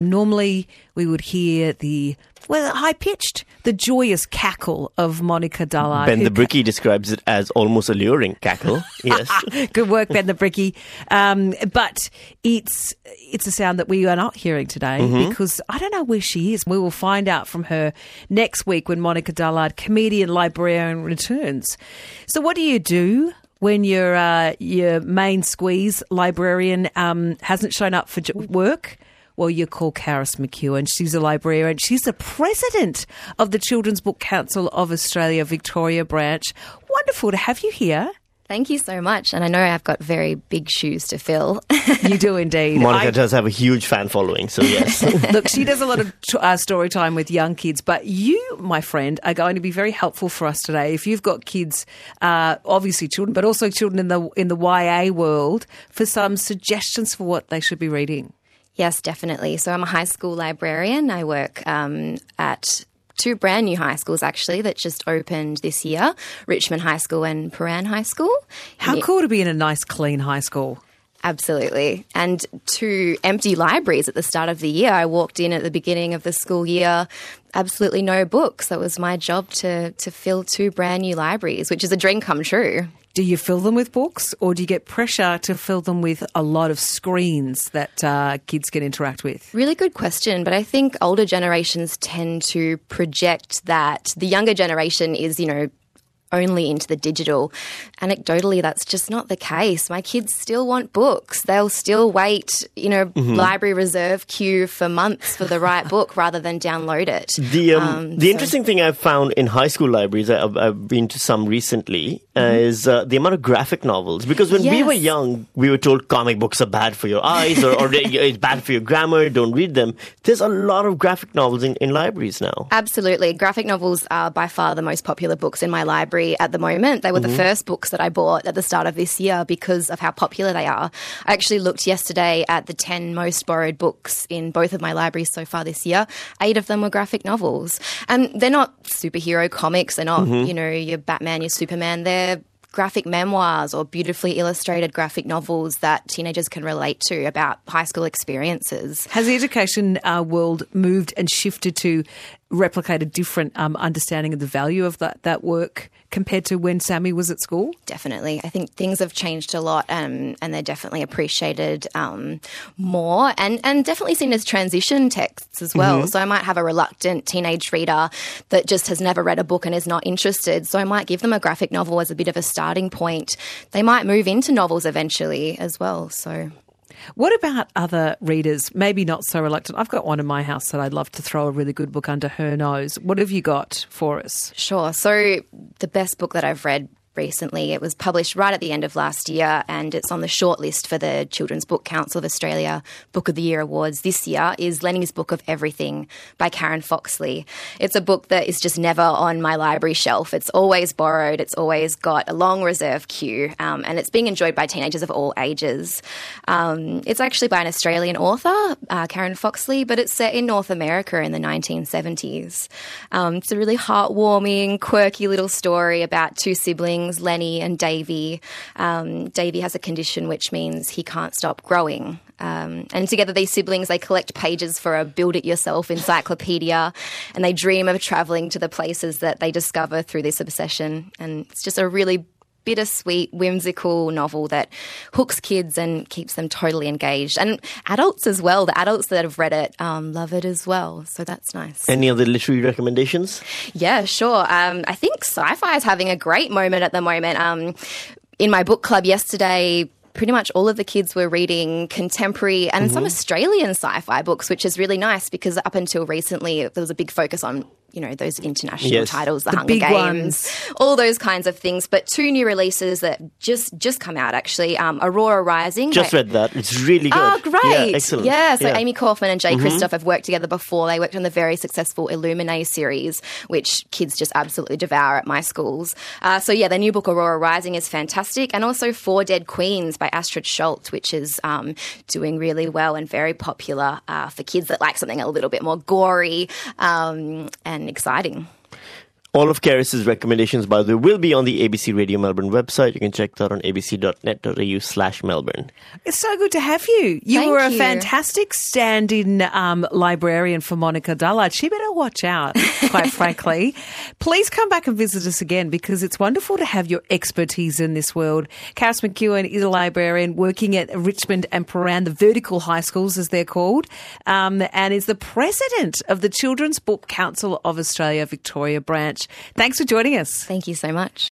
Normally we would hear the high-pitched, the joyous cackle of Monica Dullard. Ben the Bricky describes it as almost alluring cackle. Yes. Good work, Ben the Bricky. But it's a sound that we are not hearing today because I don't know where she is. We will find out from her next week when Monica Dullard, comedian, librarian, returns. So what do you do when your main squeeze librarian hasn't shown up for work? Well, you call Karis McEwen. She's a librarian. She's the president of the Children's Book Council of Australia, Victoria branch. Wonderful to have you here. Thank you so much. And I know I've got very big shoes to fill. You do indeed. Monica does have a huge fan following, so yes. Look, she does a lot of story time with young kids, but you, my friend, are going to be very helpful for us today. If you've got kids, obviously children, but also children in the YA world, for some suggestions for what they should be reading. Yes, definitely. So I'm a high school librarian. I work at two brand new high schools, actually, that just opened this year, Richmond High School and Prahran High School. How cool to be in a nice, clean high school. Absolutely. And two empty libraries at the start of the year. I walked in at the beginning of the school year, absolutely no books. So it was my job to fill two brand new libraries, which is a dream come true. Do you fill them with books or do you get pressure to fill them with a lot of screens that kids can interact with? Really good question, but I think older generations tend to project that the younger generation is, only into the digital. Anecdotally, that's just not the case. My kids still want books. They'll still wait, library reserve queue for months for the right book rather than download it. The interesting thing I've found in high school libraries, I've been to some recently, is the amount of graphic novels. Because when we were young, we were told comic books are bad for your eyes or it's bad for your grammar, don't read them. There's a lot of graphic novels in libraries now. Absolutely. Graphic novels are by far the most popular books in my library at the moment. They were the first books that I bought at the start of this year because of how popular they are. I actually looked yesterday at the 10 most borrowed books in both of my libraries so far this year. 8 of them were graphic novels. And they're not superhero comics. They're not, your Batman, your Superman. They're graphic memoirs or beautifully illustrated graphic novels that teenagers can relate to about high school experiences. Has the education world moved and shifted to replicate a different understanding of the value of that work compared to when Sammy was at school? Definitely. I think things have changed a lot and they're definitely appreciated more and definitely seen as transition texts as well. So I might have a reluctant teenage reader that just has never read a book and is not interested. So I might give them a graphic novel as a bit of a starting point. They might move into novels eventually as well. So what about other readers, maybe not so reluctant? I've got one in my house that I'd love to throw a really good book under her nose. What have you got for us? Sure. So the best book that I've read recently, it was published right at the end of last year and it's on the shortlist for the Children's Book Council of Australia Book of the Year Awards this year, is Lenny's Book of Everything by Karen Foxley. It's a book that is just never on my library shelf. It's always borrowed. It's always got a long reserve queue and it's being enjoyed by teenagers of all ages. It's actually by an Australian author, Karen Foxley, but it's set in North America in the 1970s. It's a really heartwarming, quirky little story about two siblings, Lenny and Davey. Davey has a condition which means he can't stop growing. And together these siblings, they collect pages for a build-it-yourself encyclopedia and they dream of travelling to the places that they discover through this obsession. And it's just a really bittersweet, whimsical novel that hooks kids and keeps them totally engaged. And adults as well. The adults that have read it love it as well. So that's nice. Any other literary recommendations? Yeah, sure. I think sci-fi is having a great moment at the moment. In my book club yesterday, pretty much all of the kids were reading contemporary and some Australian sci-fi books, which is really nice because up until recently there was a big focus on those international titles, the Hunger Games, ones. All those kinds of things. But 2 new releases that just come out, actually. Aurora Rising. Just read that. It's really good. Oh, great. Yeah, excellent. Yeah, so Amy Kaufman and Jay Kristoff have worked together before. They worked on the very successful Illuminae series, which kids just absolutely devour at my schools. The new book, Aurora Rising, is fantastic. And also 4 Dead Queens by Astrid Schultz, which is doing really well and very popular for kids that like something a little bit more gory and exciting. All of Karis's recommendations, by the way, will be on the ABC Radio Melbourne website. You can check that on abc.net.au/Melbourne. It's so good to have you. You Thank were a you. fantastic stand-in librarian for Monica Dullard. She better watch out, quite frankly. Please come back and visit us again because it's wonderful to have your expertise in this world. Karis McEwen is a librarian working at Richmond and Prahran, the vertical high schools as they're called, and is the president of the Children's Book Council of Australia, Victoria branch. Thanks for joining us. Thank you so much.